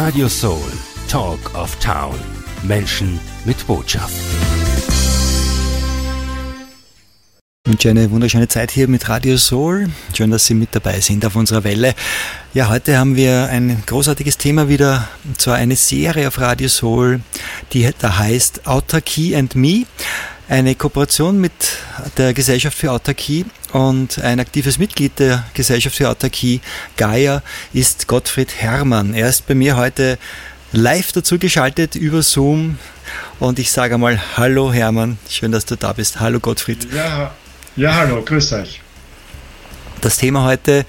Radio Soul, Talk of Town. Menschen mit Botschaft. Ich wünsche eine wunderschöne Zeit hier mit Radio Soul. Schön, dass Sie mit dabei sind auf unserer Welle. Ja, heute haben wir ein großartiges Thema wieder, und zwar eine Serie auf Radio Soul, die da heißt Autarkie and Me. Eine Kooperation mit der Gesellschaft für Autarkie, und ein aktives Mitglied der Gesellschaft für Autarkie, Gaia, ist Gottfried Herrmann. Er ist bei mir heute live dazu geschaltet über Zoom, und ich sage einmal Hallo Hermann, schön, dass du da bist. Hallo Gottfried. Ja, hallo, grüß euch. Das Thema heute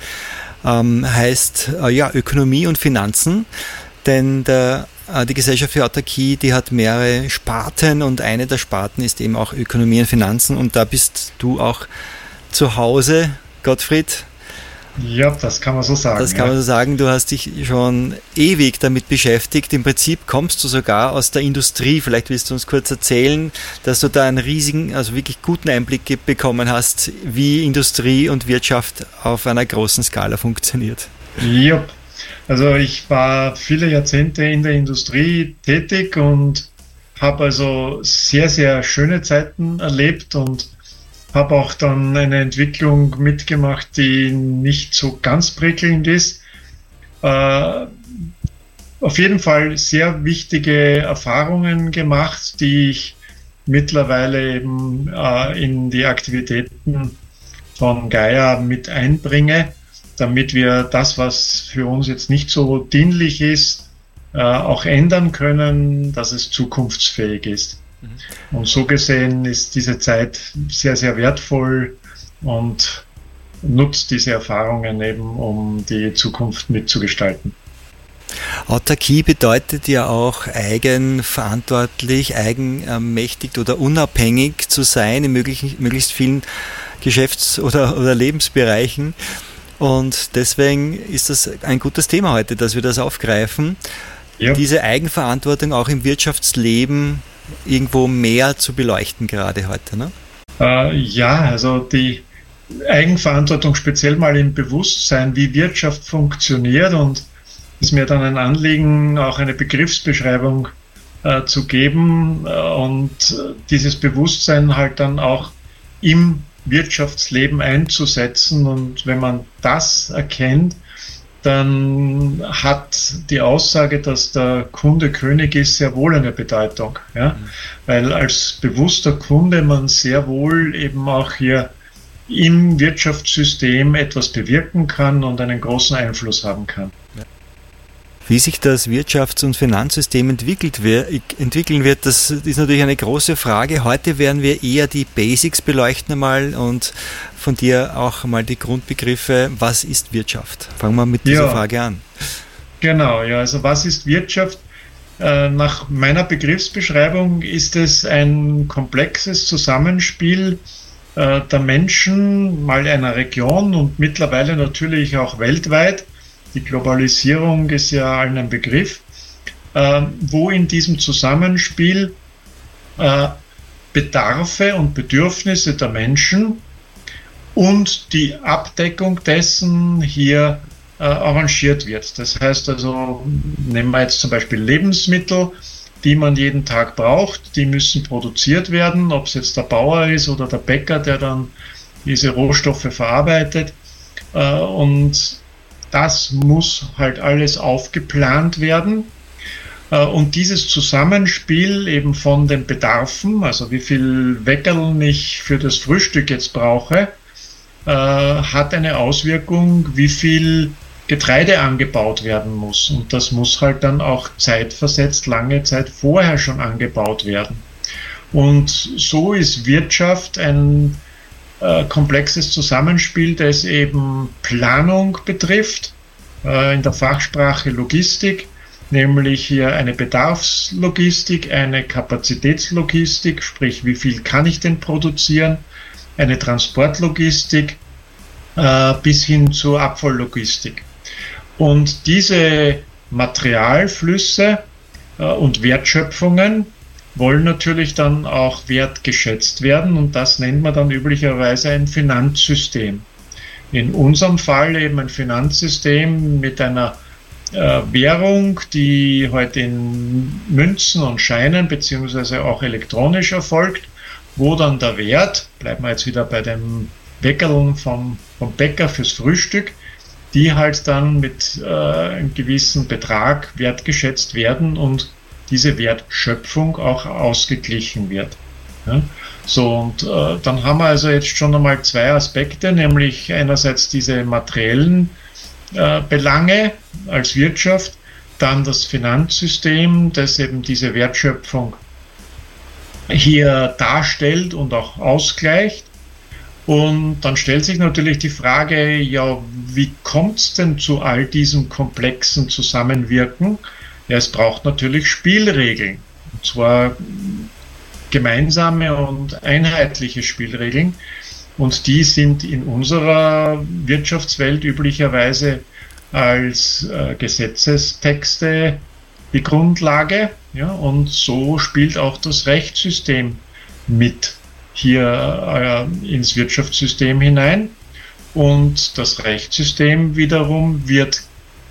heißt Ökonomie und Finanzen, denn die Gesellschaft für Autarkie, die hat mehrere Sparten, und eine der Sparten ist eben auch Ökonomie und Finanzen, und da bist du auch zu Hause, Gottfried. Ja, das kann man so sagen. Das kann man so sagen. Du hast dich schon ewig damit beschäftigt. Im Prinzip kommst du sogar aus der Industrie. Vielleicht willst du uns kurz erzählen, dass du da einen riesigen, also wirklich guten Einblick bekommen hast, wie Industrie und Wirtschaft auf einer großen Skala funktioniert. Ja, also ich war viele Jahrzehnte in der Industrie tätig und habe also sehr, sehr schöne Zeiten erlebt und habe auch dann eine Entwicklung mitgemacht, die nicht so ganz prickelnd ist. Auf jeden Fall sehr wichtige Erfahrungen gemacht, die ich mittlerweile eben in die Aktivitäten von Gaia mit einbringe, damit wir das, was für uns jetzt nicht so dienlich ist, auch ändern können, dass es zukunftsfähig ist. Und so gesehen ist diese Zeit sehr, sehr wertvoll und nutzt diese Erfahrungen eben, um die Zukunft mitzugestalten. Autarkie bedeutet ja auch eigenverantwortlich, eigenmächtigt oder unabhängig zu sein in möglichst vielen Geschäfts- oder Lebensbereichen. Und deswegen ist das ein gutes Thema heute, dass wir das aufgreifen. Ja. Diese Eigenverantwortung auch im Wirtschaftsleben irgendwo mehr zu beleuchten gerade heute, ne? Also die Eigenverantwortung speziell mal im Bewusstsein, wie Wirtschaft funktioniert, und ist mir dann ein Anliegen, auch eine Begriffsbeschreibung zu geben und dieses Bewusstsein halt dann auch im Wirtschaftsleben einzusetzen. Und wenn man das erkennt, dann hat die Aussage, dass der Kunde König ist, sehr wohl eine Bedeutung. Ja? Weil als bewusster Kunde man sehr wohl eben auch hier im Wirtschaftssystem etwas bewirken kann und einen großen Einfluss haben kann. Wie sich das Wirtschafts- und Finanzsystem entwickeln wird, das ist natürlich eine große Frage. Heute werden wir eher die Basics beleuchten einmal und von dir auch mal die Grundbegriffe. Was ist Wirtschaft? Fangen wir mit dieser Frage an. Genau, ja, also was ist Wirtschaft? Nach meiner Begriffsbeschreibung ist es ein komplexes Zusammenspiel der Menschen, mal einer Region und mittlerweile natürlich auch weltweit. Die Globalisierung ist ja allen ein Begriff, wo in diesem Zusammenspiel Bedarfe und Bedürfnisse der Menschen und die Abdeckung dessen hier arrangiert wird. Das heißt also, nehmen wir jetzt zum Beispiel Lebensmittel, die man jeden Tag braucht, die müssen produziert werden, ob es jetzt der Bauer ist oder der Bäcker, der dann diese Rohstoffe verarbeitet, und das muss halt alles aufgeplant werden. Und dieses Zusammenspiel eben von den Bedarfen, also wie viel Weckerln ich für das Frühstück jetzt brauche, hat eine Auswirkung, wie viel Getreide angebaut werden muss. Und das muss halt dann auch zeitversetzt, lange Zeit vorher schon angebaut werden. Und so ist Wirtschaft ein komplexes Zusammenspiel, das eben Planung betrifft, in der Fachsprache Logistik, nämlich hier eine Bedarfslogistik, eine Kapazitätslogistik, sprich wie viel kann ich denn produzieren, eine Transportlogistik bis hin zur Abfalllogistik. Und diese Materialflüsse und Wertschöpfungen wollen natürlich dann auch wertgeschätzt werden, und das nennt man dann üblicherweise ein Finanzsystem. In unserem Fall eben ein Finanzsystem mit einer Währung, die heute in Münzen und Scheinen beziehungsweise auch elektronisch erfolgt, wo dann der Wert, bleiben wir jetzt wieder bei dem Bäckerln vom Bäcker fürs Frühstück, die halt dann mit einem gewissen Betrag wertgeschätzt werden und diese Wertschöpfung auch ausgeglichen wird. Ja? So, und dann haben wir also jetzt schon einmal zwei Aspekte, nämlich einerseits diese materiellen Belange als Wirtschaft, dann das Finanzsystem, das eben diese Wertschöpfung hier darstellt und auch ausgleicht. Und dann stellt sich natürlich die Frage, ja, wie kommt es denn zu all diesem komplexen Zusammenwirken? Ja, es braucht natürlich Spielregeln, und zwar gemeinsame und einheitliche Spielregeln. Und die sind in unserer Wirtschaftswelt üblicherweise als Gesetzestexte die Grundlage. Ja, und so spielt auch das Rechtssystem mit hier ins Wirtschaftssystem hinein. Und das Rechtssystem wiederum wird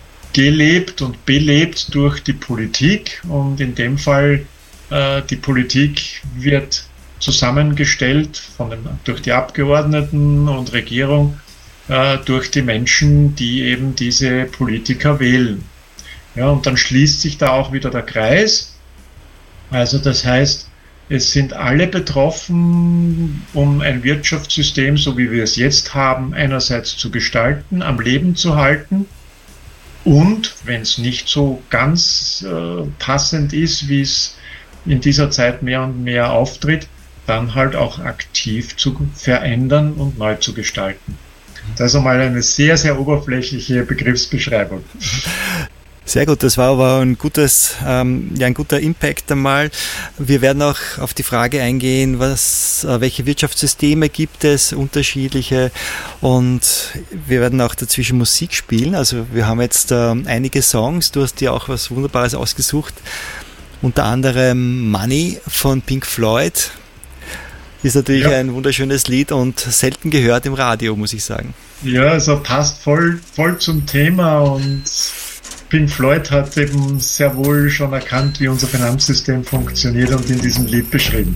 gelebt und belebt durch die Politik. Und in dem Fall die Politik wird zusammengestellt durch die Abgeordneten und Regierung, durch die Menschen, die eben diese Politiker wählen. Ja, und dann schließt sich da auch wieder der Kreis. Also das heißt, es sind alle betroffen, um ein Wirtschaftssystem, so wie wir es jetzt haben, einerseits zu gestalten, am Leben zu halten und, wenn es nicht so ganz passend ist, wie es in dieser Zeit mehr und mehr auftritt, dann halt auch aktiv zu verändern und neu zu gestalten. Das ist einmal eine sehr, sehr oberflächliche Begriffsbeschreibung. Sehr gut, das war aber ein guter Impact einmal. Wir werden auch auf die Frage eingehen, welche Wirtschaftssysteme gibt es, unterschiedliche, und wir werden auch dazwischen Musik spielen. Also wir haben jetzt einige Songs, du hast dir auch was Wunderbares ausgesucht, unter anderem Money von Pink Floyd. Ist natürlich ein wunderschönes Lied und selten gehört im Radio, muss ich sagen. Ja, also passt voll zum Thema, und Pink Floyd hat eben sehr wohl schon erkannt, wie unser Finanzsystem funktioniert, und in diesem Lied beschrieben.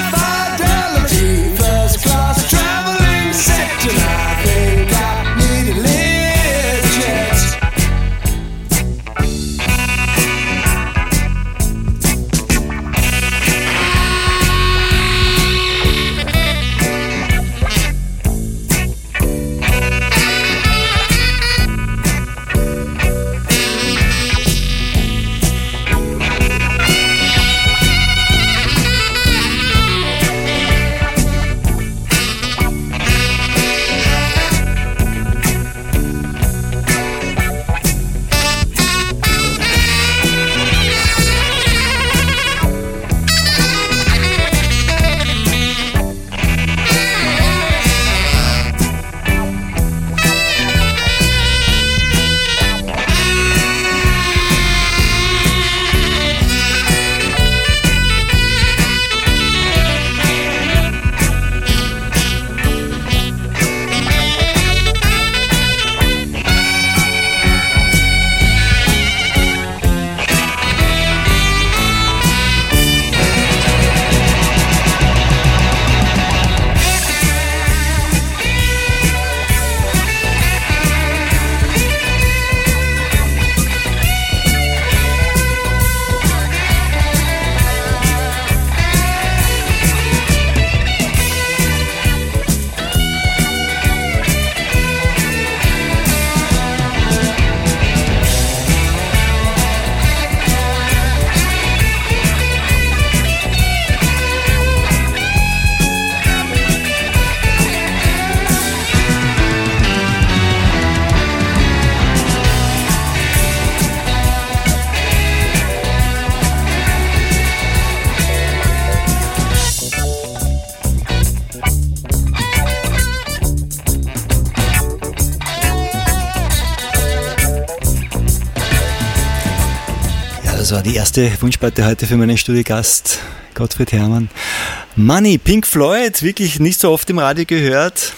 Need Das war die erste Wunschplatte heute für meinen Studiogast Gottfried Herrmann. Money, Pink Floyd, wirklich nicht so oft im Radio gehört.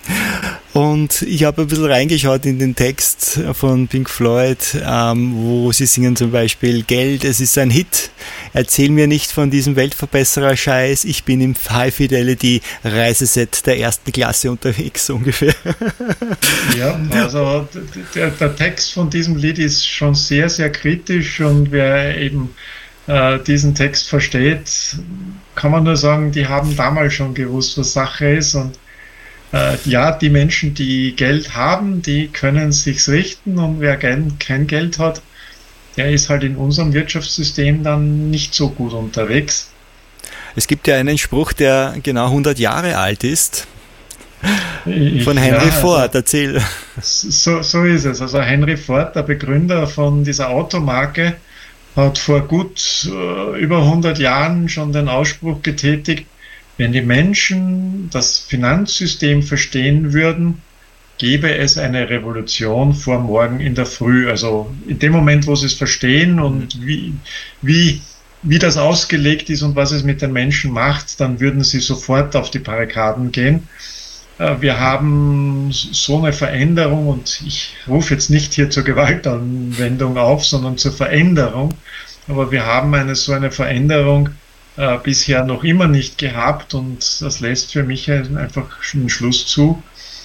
Und ich habe ein bisschen reingeschaut in den Text von Pink Floyd, wo sie singen zum Beispiel: Geld, es ist ein Hit, erzähl mir nicht von diesem Weltverbesserer-Scheiß, ich bin im High-Fidelity-Reiseset der ersten Klasse unterwegs, so ungefähr. Ja, also der Text von diesem Lied ist schon sehr, sehr kritisch, und wer eben diesen Text versteht, kann man nur sagen, die haben damals schon gewusst, was Sache ist. Und ja, die Menschen, die Geld haben, die können sich's richten, und wer kein Geld hat, der ist halt in unserem Wirtschaftssystem dann nicht so gut unterwegs. Es gibt ja einen Spruch, der genau 100 Jahre alt ist, von Henry Ford, erzähl. So ist es. Also Henry Ford, der Begründer von dieser Automarke, hat vor gut über 100 Jahren schon den Ausspruch getätigt: Wenn die Menschen das Finanzsystem verstehen würden, gäbe es eine Revolution vor morgen in der Früh. Also in dem Moment, wo sie es verstehen und wie das ausgelegt ist und was es mit den Menschen macht, dann würden sie sofort auf die Barrikaden gehen. Wir haben so eine Veränderung, und ich rufe jetzt nicht hier zur Gewaltanwendung auf, sondern zur Veränderung. Aber wir haben so eine Veränderung bisher noch immer nicht gehabt, und das lässt für mich einfach einen Schluss zu,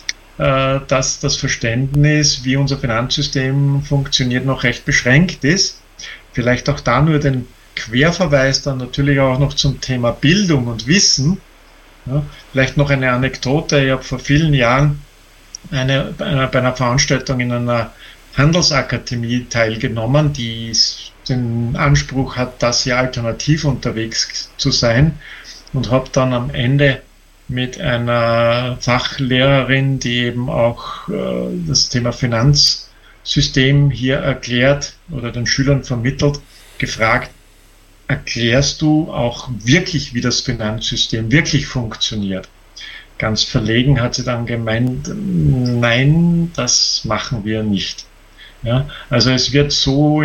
dass das Verständnis, wie unser Finanzsystem funktioniert, noch recht beschränkt ist. Vielleicht auch da nur den Querverweis dann natürlich auch noch zum Thema Bildung und Wissen. Ja, vielleicht noch eine Anekdote: Ich habe vor vielen Jahren bei einer Veranstaltung in einer Handelsakademie teilgenommen, die den Anspruch hat, das hier alternativ unterwegs zu sein, und habe dann am Ende mit einer Fachlehrerin, die eben auch das Thema Finanzsystem hier erklärt oder den Schülern vermittelt, gefragt: Erklärst du auch wirklich, wie das Finanzsystem wirklich funktioniert? Ganz verlegen hat sie dann gemeint: Nein, das machen wir nicht. Ja, also es wird so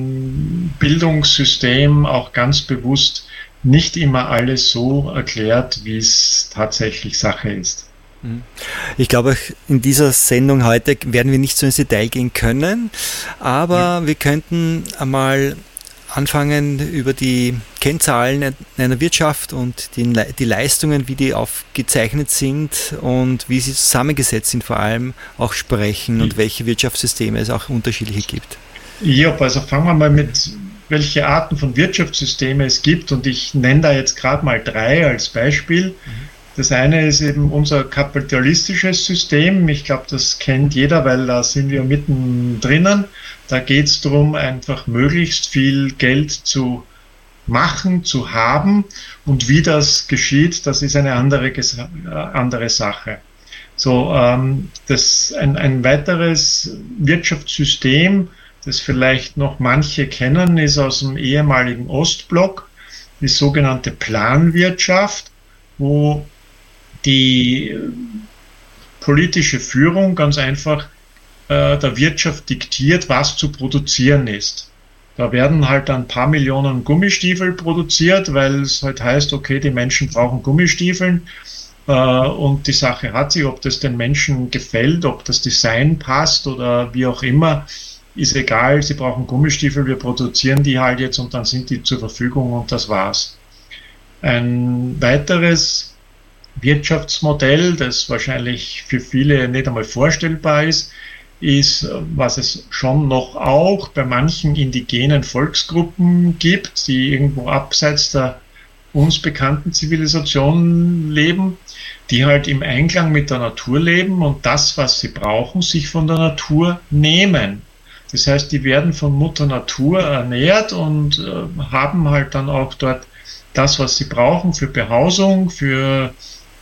im Bildungssystem auch ganz bewusst nicht immer alles so erklärt, wie es tatsächlich Sache ist. Ich glaube, in dieser Sendung heute werden wir nicht so ins Detail gehen können, aber wir könnten einmal anfangen, über die Kennzahlen einer Wirtschaft und die Leistungen, wie die aufgezeichnet sind und wie sie zusammengesetzt sind, vor allem auch sprechen, und welche Wirtschaftssysteme es auch unterschiedliche gibt. Ja, also fangen wir mal mit, welche Arten von Wirtschaftssysteme es gibt, und ich nenne da jetzt gerade mal 3 als Beispiel. Das eine ist eben unser kapitalistisches System. Ich glaube, das kennt jeder, weil da sind wir mittendrin. Da geht es darum, einfach möglichst viel Geld zu machen, zu haben, und wie das geschieht, das ist eine andere Sache. So, das ein weiteres Wirtschaftssystem, das vielleicht noch manche kennen, ist aus dem ehemaligen Ostblock, die sogenannte Planwirtschaft, wo die politische Führung ganz einfach der Wirtschaft diktiert, was zu produzieren ist. Da werden halt ein paar Millionen Gummistiefel produziert, weil es halt heißt, okay, die Menschen brauchen Gummistiefeln, und die Sache hat sich, ob das den Menschen gefällt, ob das Design passt oder wie auch immer, ist egal, sie brauchen Gummistiefel, wir produzieren die halt jetzt, und dann sind die zur Verfügung, und das war's. Ein weiteres Wirtschaftsmodell, das wahrscheinlich für viele nicht einmal vorstellbar ist, was es schon noch auch bei manchen indigenen Volksgruppen gibt, die irgendwo abseits der uns bekannten Zivilisation leben, die halt im Einklang mit der Natur leben und das, was sie brauchen, sich von der Natur nehmen. Das heißt, die werden von Mutter Natur ernährt und haben halt dann auch dort das, was sie brauchen für Behausung, für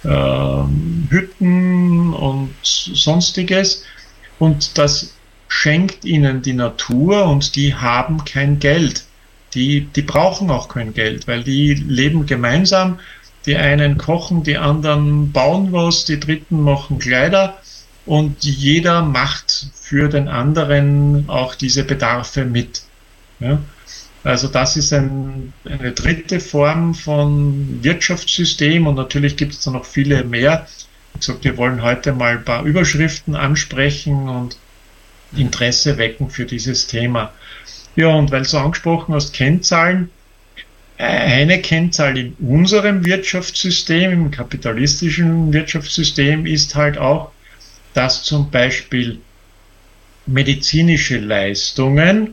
Hütten und Sonstiges. Und das schenkt ihnen die Natur, und die haben kein Geld. Die brauchen auch kein Geld, weil die leben gemeinsam. Die einen kochen, die anderen bauen was, die Dritten machen Kleider, und jeder macht für den anderen auch diese Bedarfe mit. Ja? Also das ist eine dritte Form von Wirtschaftssystem und natürlich gibt es da noch viele mehr. Wie gesagt, wir wollen heute mal ein paar Überschriften ansprechen und Interesse wecken für dieses Thema. Ja, und weil du angesprochen hast, Kennzahlen. Eine Kennzahl in unserem Wirtschaftssystem, im kapitalistischen Wirtschaftssystem, ist halt auch, dass zum Beispiel medizinische Leistungen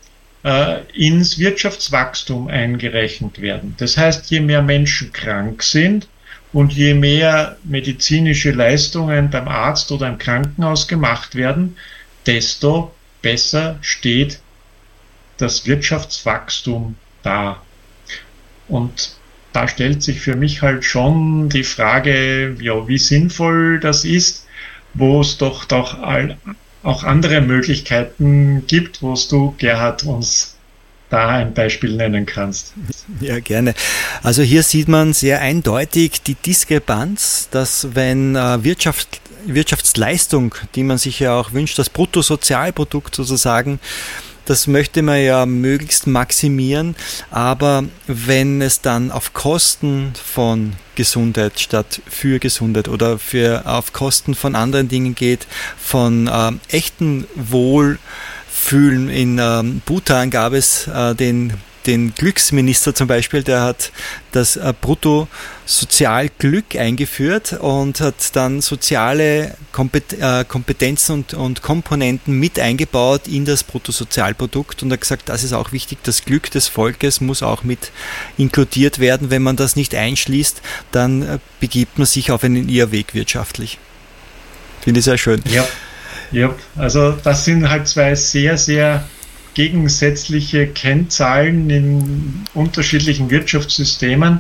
ins Wirtschaftswachstum eingerechnet werden. Das heißt, je mehr Menschen krank sind und je mehr medizinische Leistungen beim Arzt oder im Krankenhaus gemacht werden, desto besser steht das Wirtschaftswachstum da. Und da stellt sich für mich halt schon die Frage, ja, wie sinnvoll das ist, wo es doch auch andere Möglichkeiten gibt, wo du, Gerhard, uns da ein Beispiel nennen kannst. Ja, gerne. Also hier sieht man sehr eindeutig die Diskrepanz, dass wenn Wirtschaftsleistung, die man sich ja auch wünscht, das Bruttosozialprodukt sozusagen, das möchte man ja möglichst maximieren, aber wenn es dann auf Kosten von Gesundheit statt für Gesundheit oder auf Kosten von anderen Dingen geht, von echten Wohlfühlen, in Bhutan gab es den Glücksminister zum Beispiel, der hat das Bruttosozialglück eingeführt und hat dann soziale Kompetenzen und Komponenten mit eingebaut in das Bruttosozialprodukt und hat gesagt, das ist auch wichtig, das Glück des Volkes muss auch mit inkludiert werden. Wenn man das nicht einschließt, dann begibt man sich auf einen Irrweg wirtschaftlich. Finde ich sehr schön. Ja, also das sind halt zwei sehr, sehr gegensätzliche Kennzahlen in unterschiedlichen Wirtschaftssystemen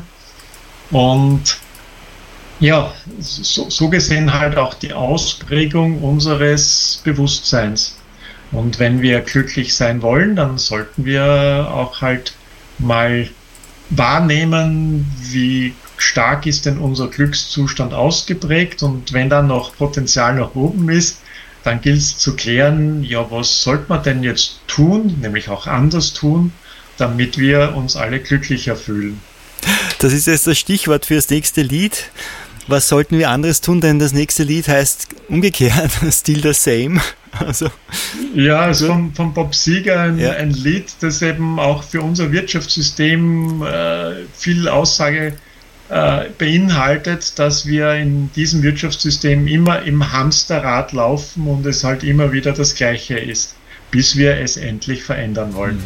und ja, so gesehen halt auch die Ausprägung unseres Bewusstseins. Und wenn wir glücklich sein wollen, dann sollten wir auch halt mal wahrnehmen, wie stark ist denn unser Glückszustand ausgeprägt und wenn dann noch Potenzial nach oben ist, dann gilt es zu klären, ja, was sollte man denn jetzt tun, nämlich auch anders tun, damit wir uns alle glücklicher fühlen. Das ist jetzt das Stichwort für das nächste Lied. Was sollten wir anderes tun, denn das nächste Lied heißt umgekehrt, Still the Same. Also, ja, es ist von Bob Seger ein Lied, das eben auch für unser Wirtschaftssystem viel Aussage beinhaltet, dass wir in diesem Wirtschaftssystem immer im Hamsterrad laufen und es halt immer wieder das Gleiche ist, bis wir es endlich verändern wollen.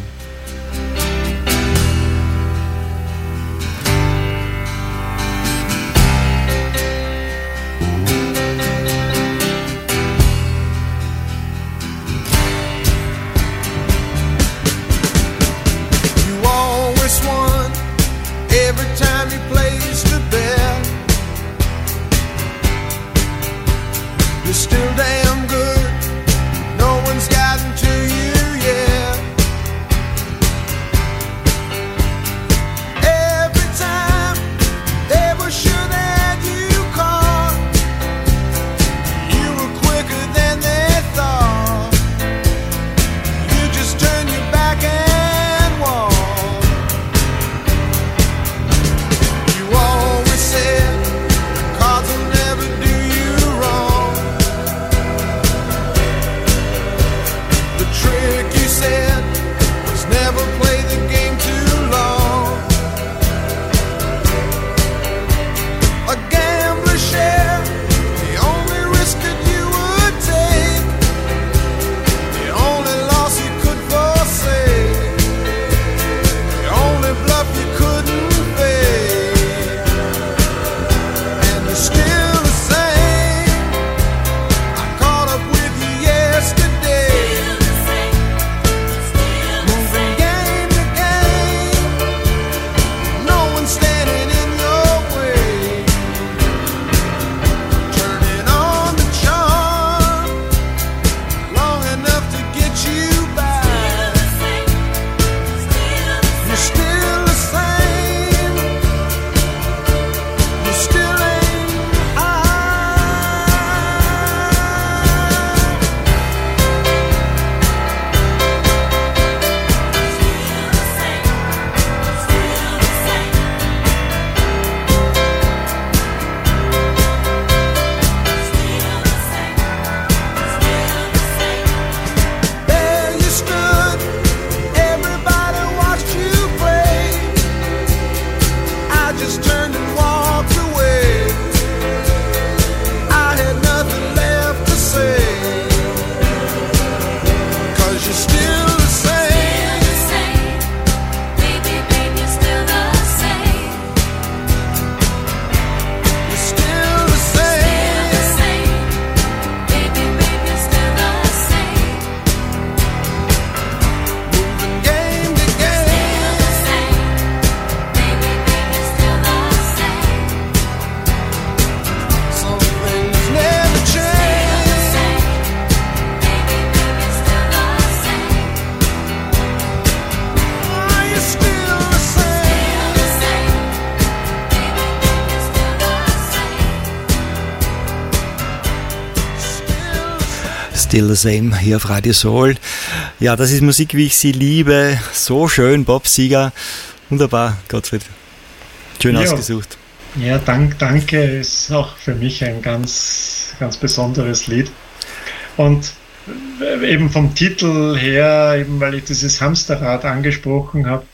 Still the Same hier auf Radio Soul. Ja, das ist Musik, wie ich sie liebe. So schön, Bob Seger. Wunderbar, Gottfried. Schön ausgesucht. Ja, danke. Ist auch für mich ein ganz, ganz besonderes Lied. Und eben vom Titel her, eben weil ich dieses Hamsterrad angesprochen habe,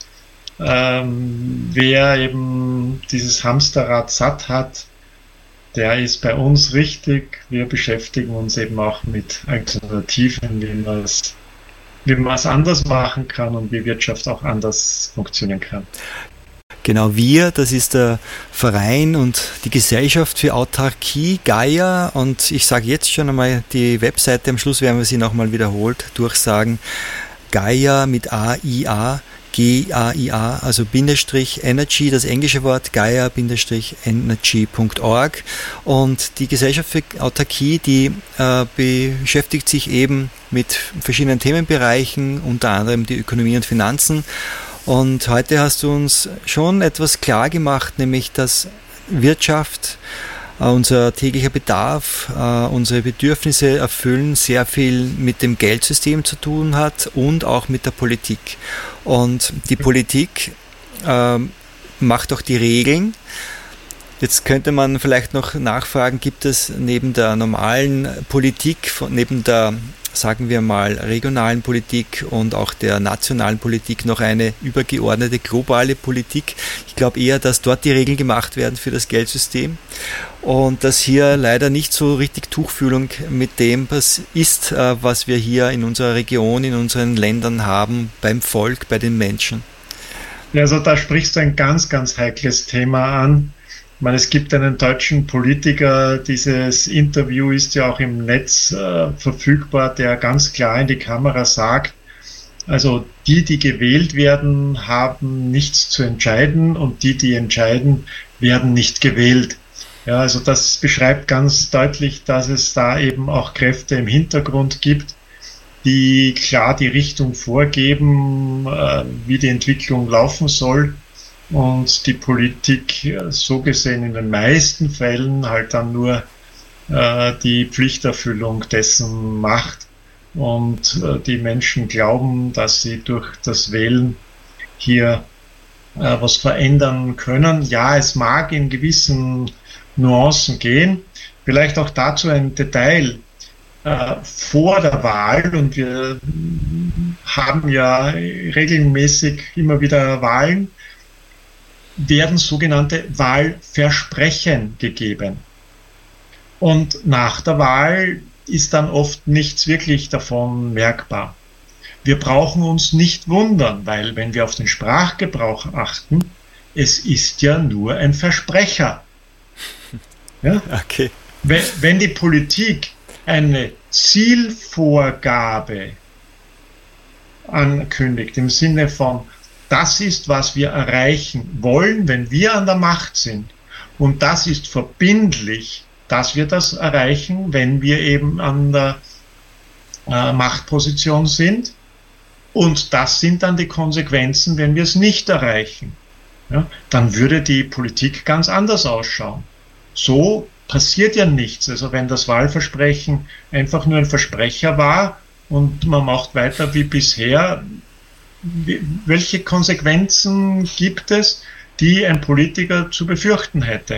wer eben dieses Hamsterrad satt hat, der ist bei uns richtig. Wir beschäftigen uns eben auch mit Alternativen, wie man es anders machen kann und wie Wirtschaft auch anders funktionieren kann. Genau, das ist der Verein und die Gesellschaft für Autarkie, Gaia, und ich sage jetzt schon einmal die Webseite, am Schluss werden wir sie nochmal wiederholt durchsagen, Gaia mit A-I-A, G-A-I-A, also Bindestrich Energy, das englische Wort, gaia-energy.org, und die Gesellschaft für Autarkie, die beschäftigt sich eben mit verschiedenen Themenbereichen, unter anderem die Ökonomie und Finanzen. Und heute hast du uns schon etwas klar gemacht, nämlich dass Wirtschaft, unser täglicher Bedarf, unsere Bedürfnisse erfüllen, sehr viel mit dem Geldsystem zu tun hat und auch mit der Politik. Und die Politik macht auch die Regeln. Jetzt könnte man vielleicht noch nachfragen, gibt es neben der normalen Politik, neben der, sagen wir mal, regionalen Politik und auch der nationalen Politik noch eine übergeordnete globale Politik? Ich glaube eher, dass dort die Regeln gemacht werden für das Geldsystem und dass hier leider nicht so richtig Tuchfühlung mit dem ist, was wir hier in unserer Region, in unseren Ländern haben, beim Volk, bei den Menschen. Ja, also da sprichst du ein ganz, ganz heikles Thema an. Ich meine, es gibt einen deutschen Politiker, dieses Interview ist ja auch im Netz verfügbar, der ganz klar in die Kamera sagt, also die gewählt werden, haben nichts zu entscheiden und die entscheiden, werden nicht gewählt. Ja, also das beschreibt ganz deutlich, dass es da eben auch Kräfte im Hintergrund gibt, die klar die Richtung vorgeben, wie die Entwicklung laufen soll. Und die Politik so gesehen in den meisten Fällen halt dann nur die Pflichterfüllung dessen macht. Und die Menschen glauben, dass sie durch das Wählen hier was verändern können. Ja, es mag in gewissen Nuancen gehen. Vielleicht auch dazu ein Detail. Vor der Wahl, und wir haben ja regelmäßig immer wieder Wahlen, werden sogenannte Wahlversprechen gegeben. Und nach der Wahl ist dann oft nichts wirklich davon merkbar. Wir brauchen uns nicht wundern, weil wenn wir auf den Sprachgebrauch achten, es ist ja nur ein Versprecher. Ja? Okay. Wenn die Politik eine Zielvorgabe ankündigt, im Sinne von das ist, was wir erreichen wollen, wenn wir an der Macht sind. Und das ist verbindlich, dass wir das erreichen, wenn wir eben an der Machtposition sind. Und das sind dann die Konsequenzen, wenn wir es nicht erreichen. Ja, dann würde die Politik ganz anders ausschauen. So passiert ja nichts. Also wenn das Wahlversprechen einfach nur ein Versprecher war und man macht weiter wie bisher, welche Konsequenzen gibt es, die ein Politiker zu befürchten hätte?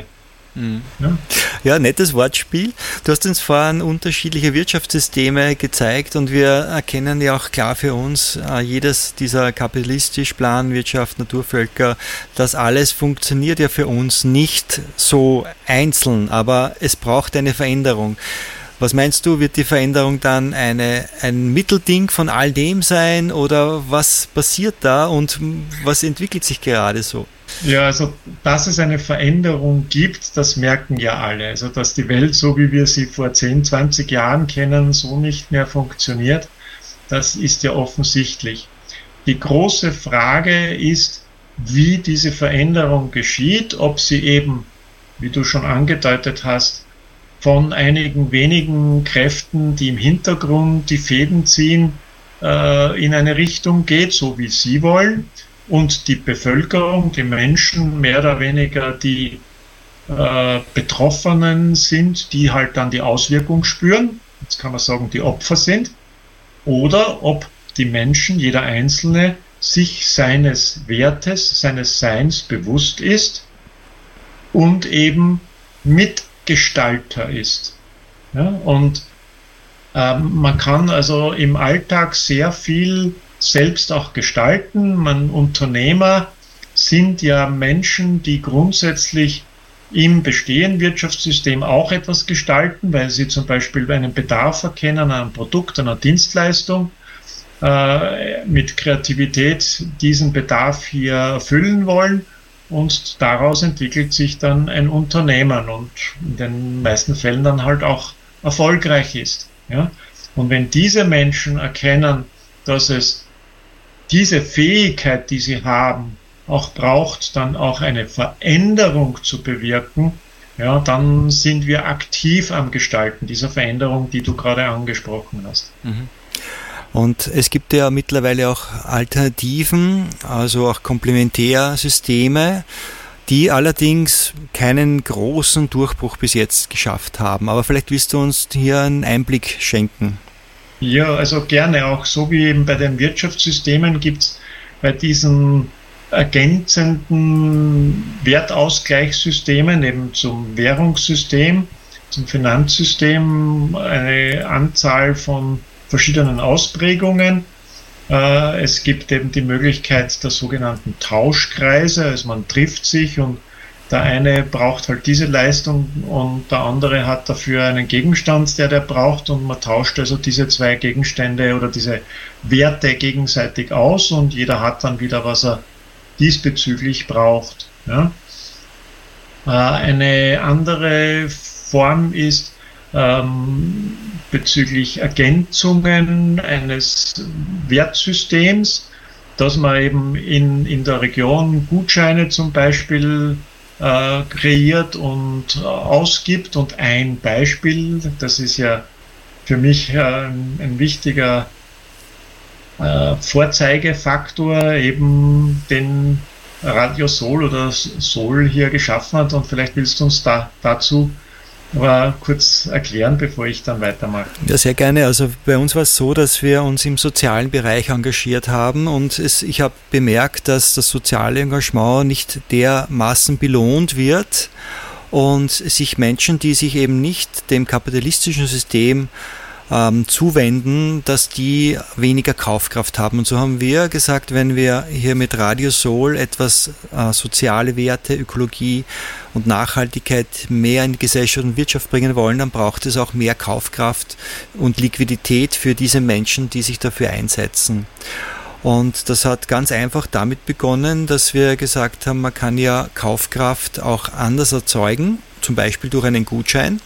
Ja, nettes Wortspiel. Du hast uns vorhin unterschiedliche Wirtschaftssysteme gezeigt und wir erkennen ja auch klar für uns, jedes dieser kapitalistisch Planwirtschaft, Naturvölker, das alles funktioniert ja für uns nicht so einzeln, aber es braucht eine Veränderung. Was meinst du, wird die Veränderung dann ein Mittelding von all dem sein oder was passiert da und was entwickelt sich gerade so? Ja, also dass es eine Veränderung gibt, das merken ja alle. Also dass die Welt, so wie wir sie vor 10, 20 Jahren kennen, so nicht mehr funktioniert, das ist ja offensichtlich. Die große Frage ist, wie diese Veränderung geschieht, ob sie eben, wie du schon angedeutet hast, von einigen wenigen Kräften, die im Hintergrund die Fäden ziehen, in eine Richtung geht, so wie sie wollen, und die Bevölkerung, die Menschen, mehr oder weniger die Betroffenen sind, die halt dann die Auswirkung spüren. jetzt kann man sagen, die Opfer sind, oder ob die Menschen, jeder Einzelne, sich seines Wertes, seines Seins bewusst ist und eben Mitgestalter ist. Ja, und man kann also im Alltag sehr viel selbst auch gestalten. Unternehmer sind ja Menschen, die grundsätzlich im bestehenden Wirtschaftssystem auch etwas gestalten, weil sie zum Beispiel einen Bedarf erkennen an einem Produkt, einer Dienstleistung, mit Kreativität diesen Bedarf hier erfüllen wollen, und daraus entwickelt sich dann ein Unternehmen und in den meisten Fällen dann halt auch erfolgreich ist. Ja? Und wenn diese Menschen erkennen, dass es diese Fähigkeit, die sie haben, auch braucht, dann auch eine Veränderung zu bewirken, ja, dann sind wir aktiv am Gestalten dieser Veränderung, die du gerade angesprochen hast. Und es gibt ja mittlerweile auch Alternativen, also auch Komplementärsysteme, die allerdings keinen großen Durchbruch bis jetzt geschafft haben. Aber vielleicht willst du uns hier einen Einblick schenken. Ja, also gerne. Auch so wie eben bei den Wirtschaftssystemen gibt es bei diesen ergänzenden Wertausgleichssystemen, eben zum Währungssystem, zum Finanzsystem, eine Anzahl von verschiedenen Ausprägungen. Es gibt eben die Möglichkeit der sogenannten Tauschkreise, also man trifft sich und der eine braucht halt diese Leistung und der andere hat dafür einen Gegenstand, der braucht, und man tauscht also diese zwei Gegenstände oder diese Werte gegenseitig aus und jeder hat dann wieder, was er diesbezüglich braucht. Ja. Eine andere Form ist bezüglich Ergänzungen eines Wertsystems, dass man eben in der Region Gutscheine zum Beispiel kreiert und ausgibt. Und ein Beispiel, das ist ja für mich ein wichtiger Vorzeigefaktor, eben den Radio Sol oder Sol hier geschaffen hat, und vielleicht willst du uns dazu aber kurz erklären, bevor ich dann weitermache. Ja, sehr gerne. Also bei uns war es so, dass wir uns im sozialen Bereich engagiert haben, und ich habe bemerkt, dass das soziale Engagement nicht dermaßen belohnt wird und sich Menschen, die sich eben nicht dem kapitalistischen System zuwenden, dass die weniger Kaufkraft haben. Und so haben wir gesagt, wenn wir hier mit Radio Sol etwas soziale Werte, Ökologie und Nachhaltigkeit mehr in die Gesellschaft und Wirtschaft bringen wollen, dann braucht es auch mehr Kaufkraft und Liquidität für diese Menschen, die sich dafür einsetzen. Und das hat ganz einfach damit begonnen, dass wir gesagt haben, man kann ja Kaufkraft auch anders erzeugen, zum Beispiel durch einen Gutschein.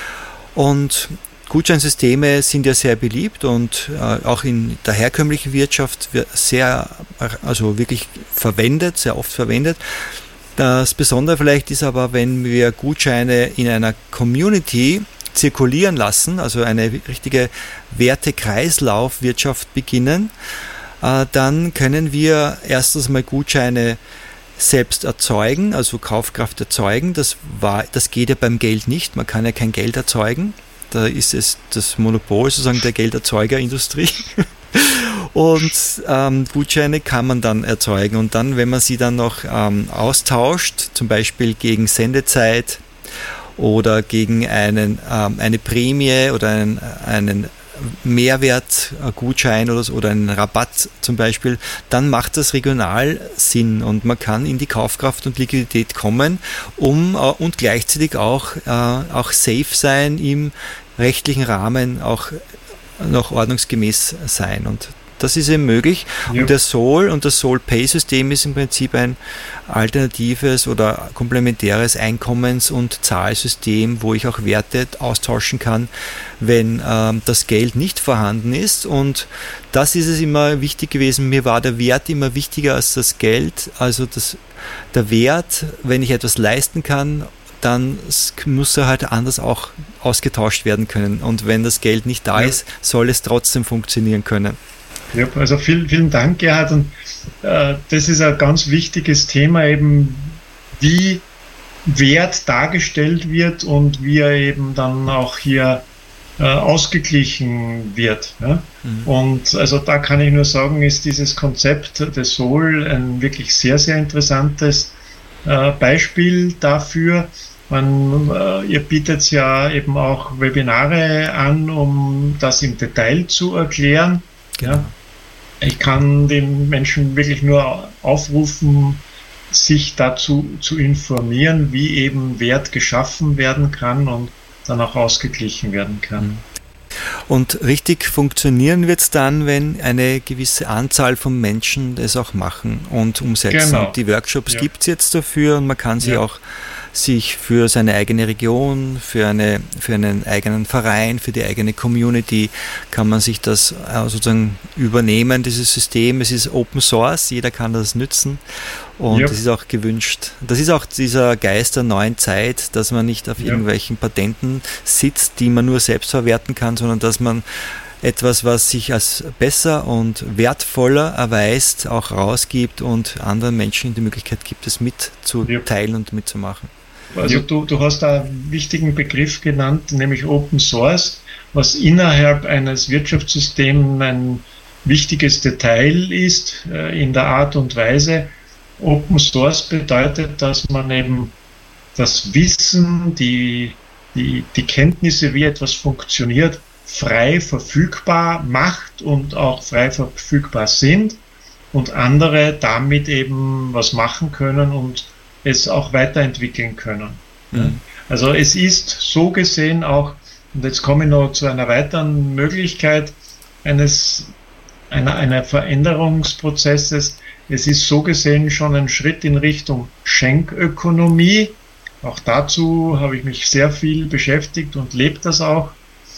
Und Gutscheinsysteme sind ja sehr beliebt und auch in der herkömmlichen Wirtschaft wirklich verwendet, sehr oft verwendet. Das Besondere vielleicht ist aber, wenn wir Gutscheine in einer Community zirkulieren lassen, also eine richtige Wertekreislaufwirtschaft beginnen, dann können wir erstens mal Gutscheine selbst erzeugen, also Kaufkraft erzeugen. Das geht ja beim Geld nicht, man kann ja kein Geld erzeugen. Da ist es das Monopol sozusagen der Gelderzeugerindustrie. Und Gutscheine kann man dann erzeugen. Und dann, wenn man sie dann noch austauscht, zum Beispiel gegen Sendezeit oder gegen eine Prämie oder einen Mehrwertgutschein oder einen Rabatt zum Beispiel, dann macht das regional Sinn und man kann in die Kaufkraft und Liquidität kommen, und gleichzeitig auch safe sein, im rechtlichen Rahmen auch noch ordnungsgemäß sein. Und das ist eben möglich. Ja. Und das Sol-Pay-System ist im Prinzip ein alternatives oder komplementäres Einkommens- und Zahlsystem, wo ich auch Werte austauschen kann, wenn das Geld nicht vorhanden ist. Und das ist es immer wichtig gewesen. Mir war der Wert immer wichtiger als das Geld. Also der Wert, wenn ich etwas leisten kann, dann muss er halt anders auch ausgetauscht werden können. Und wenn das Geld nicht da ist, soll es trotzdem funktionieren können. Ja, also vielen Dank, Gerhard. Und das ist ein ganz wichtiges Thema, eben wie Wert dargestellt wird und wie er eben dann auch hier ausgeglichen wird. Ja? Und also da kann ich nur sagen, ist dieses Konzept des Soul ein wirklich sehr, sehr interessantes Beispiel dafür. Ihr bietet ja eben auch Webinare an, um das im Detail zu erklären. Genau. Ja? Ich kann den Menschen wirklich nur aufrufen, sich dazu zu informieren, wie eben Wert geschaffen werden kann und dann auch ausgeglichen werden kann. Und richtig funktionieren wird es dann, wenn eine gewisse Anzahl von Menschen das auch machen und umsetzen. Genau. Und die Workshops gibt es jetzt dafür und man kann sie auch sich für seine eigene Region, für einen eigenen Verein, für die eigene Community, kann man sich das sozusagen übernehmen, dieses System. Es ist Open Source, jeder kann das nützen und das ist auch gewünscht. Das ist auch dieser Geist der neuen Zeit, dass man nicht auf irgendwelchen Patenten sitzt, die man nur selbst verwerten kann, sondern dass man etwas, was sich als besser und wertvoller erweist, auch rausgibt und anderen Menschen die Möglichkeit gibt, es mitzuteilen und mitzumachen. Also du hast da einen wichtigen Begriff genannt, nämlich Open Source, was innerhalb eines Wirtschaftssystems ein wichtiges Detail ist in der Art und Weise. Open Source bedeutet, dass man eben das Wissen, die Kenntnisse, wie etwas funktioniert, frei verfügbar macht und auch frei verfügbar sind und andere damit eben was machen können und es auch weiterentwickeln können. Also es ist so gesehen auch, und jetzt komme ich noch zu einer weiteren Möglichkeit einer Veränderungsprozesses, es ist so gesehen schon ein Schritt in Richtung Schenkökonomie. Auch dazu habe ich mich sehr viel beschäftigt und lebe das auch.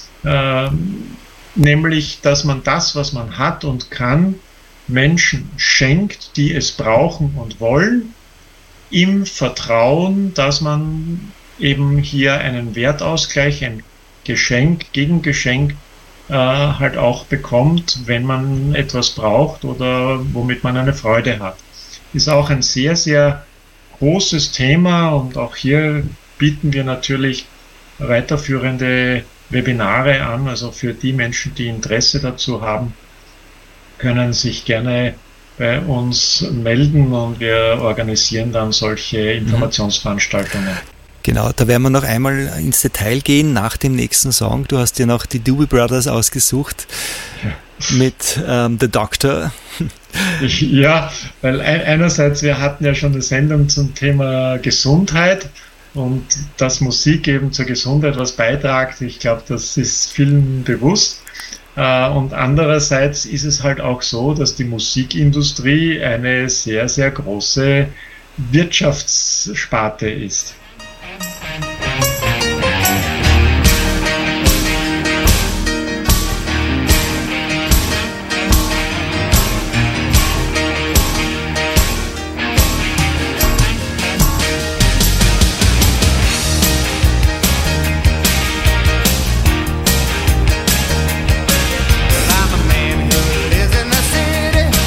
Nämlich, dass man das, was man hat und kann, Menschen schenkt, die es brauchen und wollen, im Vertrauen, dass man eben hier einen Wertausgleich, ein Geschenk gegen Geschenk halt auch bekommt, wenn man etwas braucht oder womit man eine Freude hat. Ist auch ein sehr, sehr großes Thema und auch hier bieten wir natürlich weiterführende Webinare an, also für die Menschen, die Interesse dazu haben, können sich gerne bei uns melden und wir organisieren dann solche Informationsveranstaltungen. Genau, da werden wir noch einmal ins Detail gehen nach dem nächsten Song. Du hast dir noch die Doobie Brothers ausgesucht mit The Doctor. Ja, weil einerseits, wir hatten ja schon eine Sendung zum Thema Gesundheit und dass Musik eben zur Gesundheit was beitragt. Ich glaube, das ist vielen bewusst. Und andererseits ist es halt auch so, dass die Musikindustrie eine sehr, sehr große Wirtschaftssparte ist.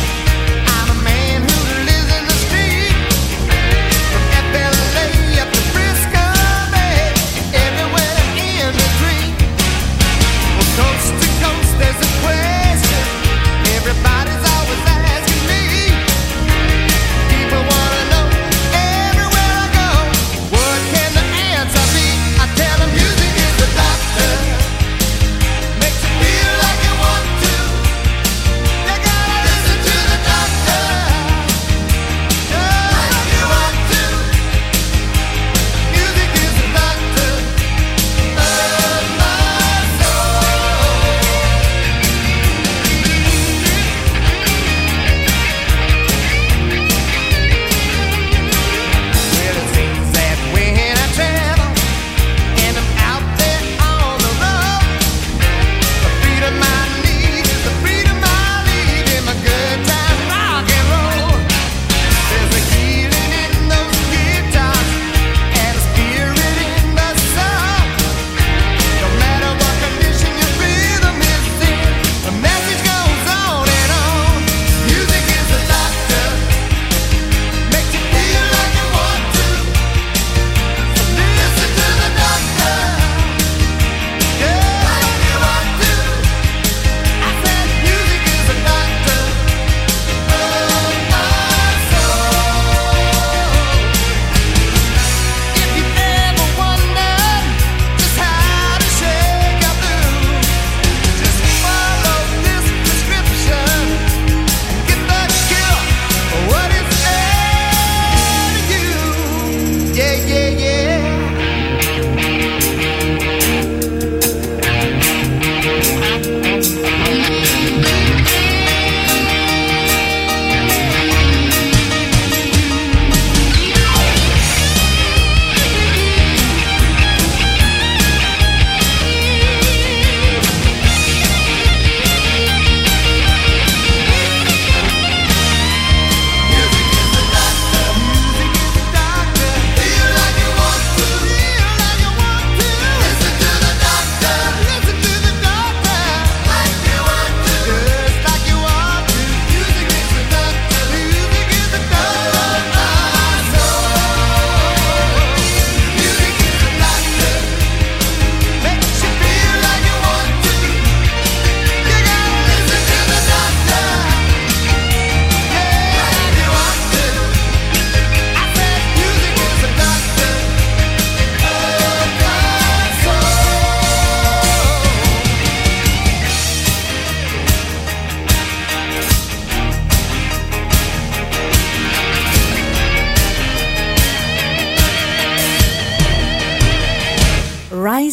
Up the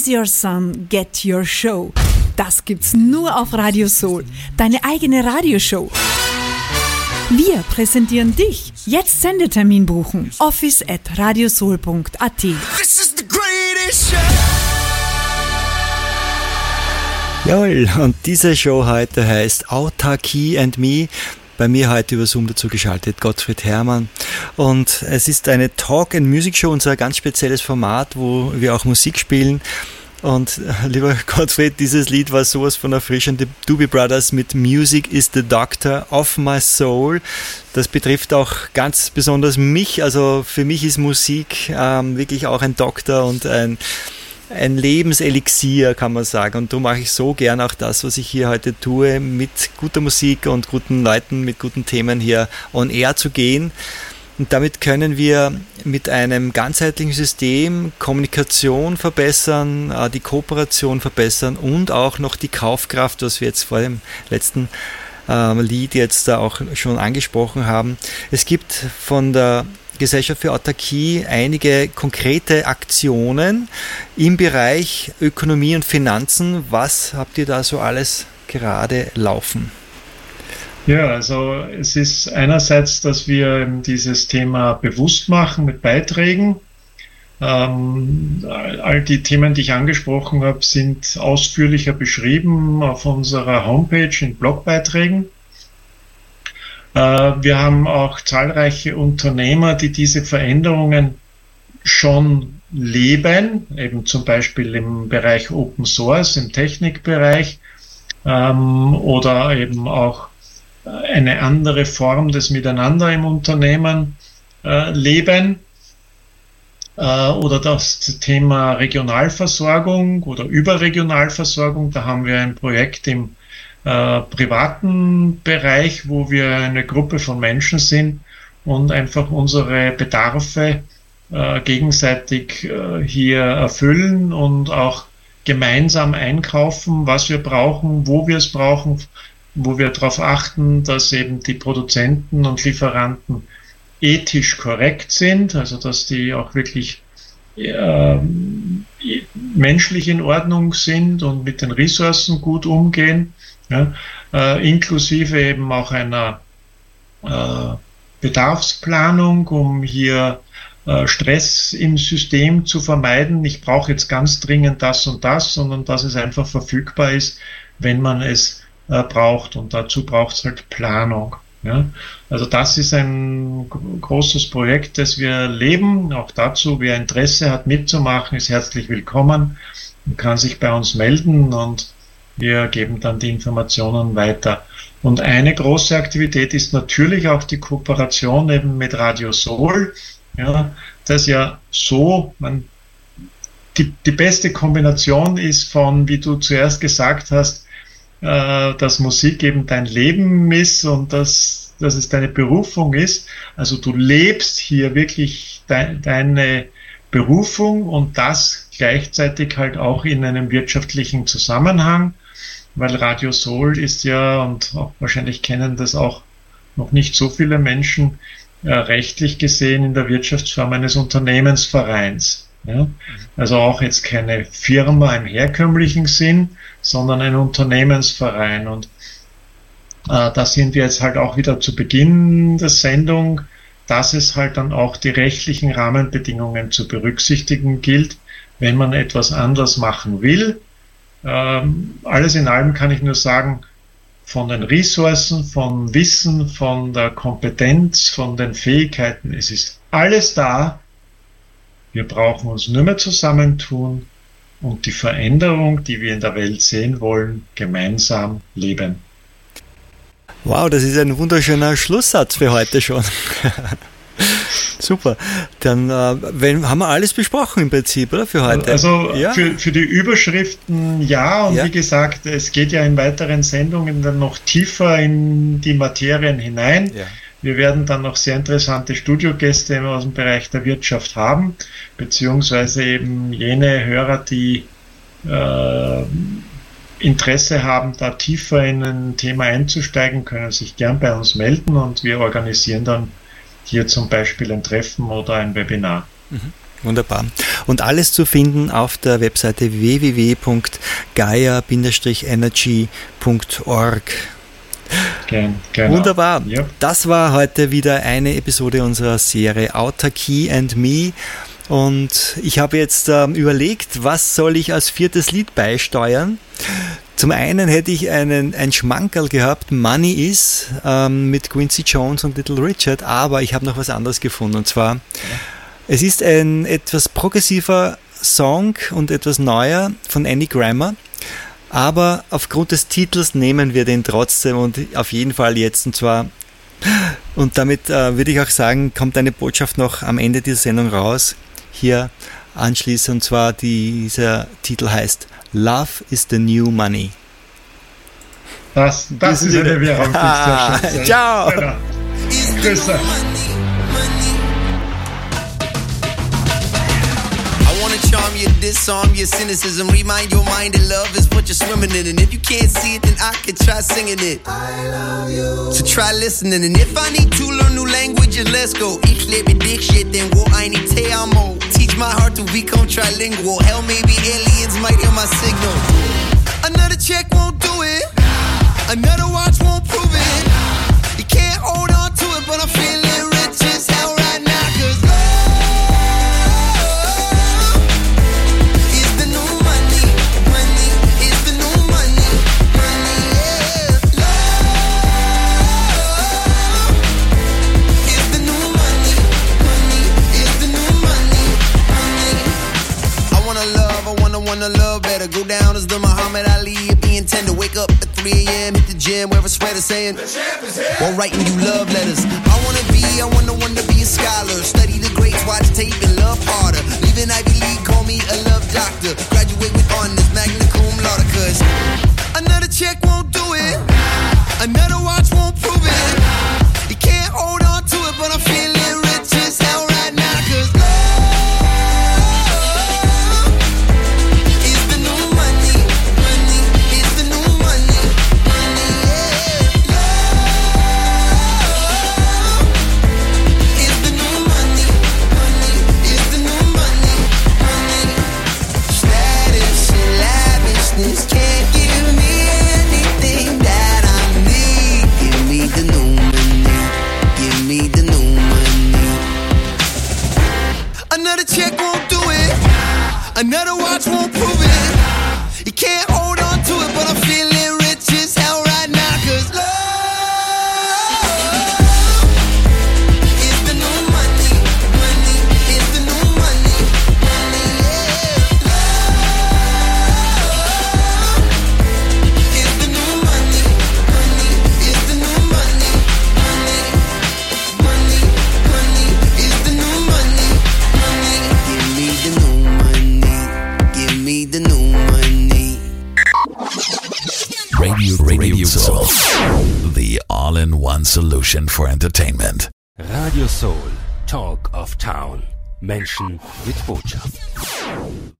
Your Sun, Get Your Show. Das gibt's nur auf Radio Soul, deine eigene Radioshow. Wir präsentieren dich. Jetzt Sendetermin buchen. office@radiosoul.at. This is the greatest show. Jawohl, und diese Show heute heißt Autarkie and Me. Bei mir heute über Zoom dazu geschaltet Gottfried Herrmann. Und es ist eine Talk- and Music Show, unser ganz spezielles Format, wo wir auch Musik spielen. Und lieber Gottfried, dieses Lied war sowas von erfrischend. Die Doobie Brothers mit Music is the Doctor of my Soul. Das betrifft auch ganz besonders mich. Also für mich ist Musik wirklich auch ein Doktor und ein Lebenselixier, kann man sagen. Und darum mache ich so gern auch das, was ich hier heute tue, mit guter Musik und guten Leuten, mit guten Themen hier on air zu gehen. Und damit können wir mit einem ganzheitlichen System Kommunikation verbessern, die Kooperation verbessern und auch noch die Kaufkraft, was wir jetzt vor dem letzten Lied jetzt da auch schon angesprochen haben. Es gibt von der Gesellschaft für Autarkie einige konkrete Aktionen im Bereich Ökonomie und Finanzen. Was habt ihr da so alles gerade laufen? Ja, also es ist einerseits, dass wir dieses Thema bewusst machen mit Beiträgen. All die Themen, die ich angesprochen habe, sind ausführlicher beschrieben auf unserer Homepage in Blogbeiträgen. Wir haben auch zahlreiche Unternehmer, die diese Veränderungen schon leben, eben zum Beispiel im Bereich Open Source, im Technikbereich, oder eben auch eine andere Form des Miteinander im Unternehmen leben, oder das Thema Regionalversorgung oder Überregionalversorgung. Da haben wir ein Projekt im privaten Bereich, wo wir eine Gruppe von Menschen sind und einfach unsere Bedarfe gegenseitig hier erfüllen und auch gemeinsam einkaufen, was wir brauchen, wo wir es brauchen, wo wir darauf achten, dass eben die Produzenten und Lieferanten ethisch korrekt sind, also dass die auch wirklich menschlich in Ordnung sind und mit den Ressourcen gut umgehen, ja, inklusive eben auch einer Bedarfsplanung, um hier Stress im System zu vermeiden. Ich brauche jetzt ganz dringend das und das, sondern dass es einfach verfügbar ist, wenn man es braucht, und dazu braucht es halt Planung. Ja. Also das ist ein großes Projekt, das wir leben. Auch dazu, wer Interesse hat mitzumachen, ist herzlich willkommen und kann sich bei uns melden, und wir geben dann die Informationen weiter. Und eine große Aktivität ist natürlich auch die Kooperation eben mit Radio Soul. Ja, das ja so, die beste Kombination ist von, wie du zuerst gesagt hast, dass Musik eben dein Leben ist und dass es deine Berufung ist. Also du lebst hier wirklich deine Berufung, und das gleichzeitig halt auch in einem wirtschaftlichen Zusammenhang, weil Radio Soul ist ja, und auch wahrscheinlich kennen das auch noch nicht so viele Menschen, rechtlich gesehen in der Wirtschaftsform eines Unternehmensvereins. Ja? Also auch jetzt keine Firma im herkömmlichen Sinn, sondern ein Unternehmensverein. Und da sind wir jetzt halt auch wieder zu Beginn der Sendung, dass es halt dann auch die rechtlichen Rahmenbedingungen zu berücksichtigen gilt, wenn man etwas anders machen will. Alles in allem kann ich nur sagen, von den Ressourcen, von Wissen, von der Kompetenz, von den Fähigkeiten, es ist alles da. Wir brauchen uns nur mehr zusammentun und die Veränderung, die wir in der Welt sehen wollen, gemeinsam leben. Wow, das ist ein wunderschöner Schlusssatz für heute schon. Super. Dann haben wir alles besprochen im Prinzip, oder? Für heute. Also ja. für die Überschriften ja, und wie gesagt, es geht ja in weiteren Sendungen dann noch tiefer in die Materien hinein. Ja. Wir werden dann noch sehr interessante Studiogäste aus dem Bereich der Wirtschaft haben, beziehungsweise eben jene Hörer, die Interesse haben, da tiefer in ein Thema einzusteigen, können sich gern bei uns melden, und wir organisieren dann hier zum Beispiel ein Treffen oder ein Webinar. Wunderbar. Und alles zu finden auf der Webseite www.gaia-energy.org. Genau. Wunderbar. Ja. Das war heute wieder eine Episode unserer Serie Autarkie and Me. Und ich habe jetzt überlegt, was soll ich als 4. Lied beisteuern? Zum einen hätte ich ein Schmankerl gehabt, Money Is, mit Quincy Jones und Little Richard, aber ich habe noch was anderes gefunden. Und zwar, es ist ein etwas progressiver Song und etwas neuer von Annie Grammer, aber aufgrund des Titels nehmen wir den trotzdem und auf jeden Fall jetzt. Und damit würde ich auch sagen, kommt eine Botschaft noch am Ende dieser Sendung raus, hier anschließend, und zwar dieser Titel heißt Love is the New Money. Das ist eine Währung. Ciao! Genau. Grüße. Charm you, disarm your cynicism, remind your mind that love is what you're swimming in. And if you can't see it, then I can try singing it. I love you. So try listening. And if I need to learn new languages, let's go. Ich lebe dich shit, then wo eine te amo. Teach my heart to become trilingual. Hell, maybe aliens might hear my signal. Another check won't do it. Another watch won't prove it. You can't hold on to it, but I'm feeling rich as hell right now. 'Cause wanna love better, go down as the Muhammad Ali of being tender, wake up at 3 a.m., hit the gym, wear a sweater saying, while writing you love letters. I wanna be a scholar, study the greats, watch tape and love harder, leaving Ivy League, call me a love doctor, graduate with honors, magna cum laude, 'cause another check won't do it, another watch won't prove it, you can't hold on to it, but I'm feeling rich as hell right now, 'cause can't give me anything that I need. Give me the new money. Give me the new money. Another check won't do it. Another watch won't prove it. You can't hold on to it, but I'm feeling rich as hell right now. 'Cause love is the new money. Money is the new money. Money, yeah. Radio Soul, the all-in-one solution for entertainment. Radio Soul, Talk of Town. Menschen mit Botschaft.